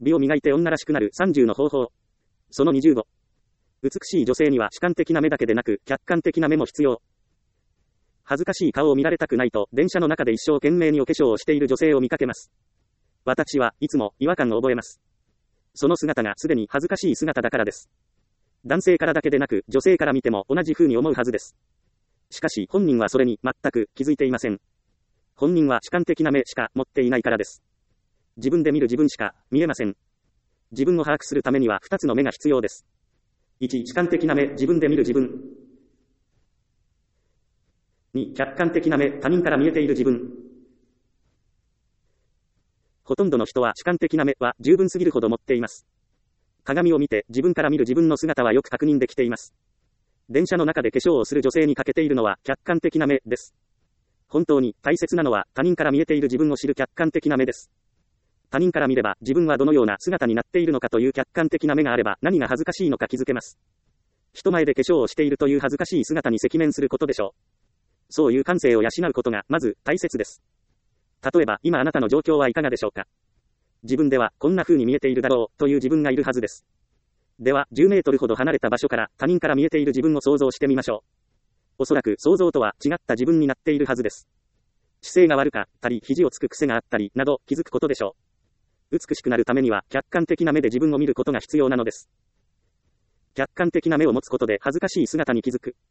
美を磨いて女らしくなる30の方法。その25。美しい女性には主観的な目だけでなく、客観的な目も必要。恥ずかしい顔を見られたくないと、電車の中で一生懸命にお化粧をしている女性を見かけます。私はいつも違和感を覚えます。その姿がすでに恥ずかしい姿だからです。男性からだけでなく、女性から見ても同じ風に思うはずです。しかし本人はそれに全く気づいていません。本人は主観的な目しか持っていないからです。自分で見る自分しか見えません。自分を把握するためには2つの目が必要です。1、主観的な目、自分で見る自分。2、客観的な目、他人から見えている自分。ほとんどの人は主観的な目は十分すぎるほど持っています。鏡を見て自分から見る自分の姿はよく確認できています。電車の中で化粧をする女性に欠けているのは客観的な目です。本当に大切なのは他人から見えている自分を知る客観的な目です。他人から見れば自分はどのような姿になっているのかという客観的な目があれば何が恥ずかしいのか気づけます。人前で化粧をしているという恥ずかしい姿に赤面することでしょう。そういう感性を養うことがまず大切です。例えば今あなたの状況はいかがでしょうか。自分ではこんな風に見えているだろうという自分がいるはずです。では10メートルほど離れた場所から他人から見えている自分を想像してみましょう。おそらく想像とは違った自分になっているはずです。姿勢が悪かったり肘をつく癖があったりなど気づくことでしょう。美しくなるためには客観的な目で自分を見ることが必要なのです。客観的な目を持つことで恥ずかしい姿に気づく。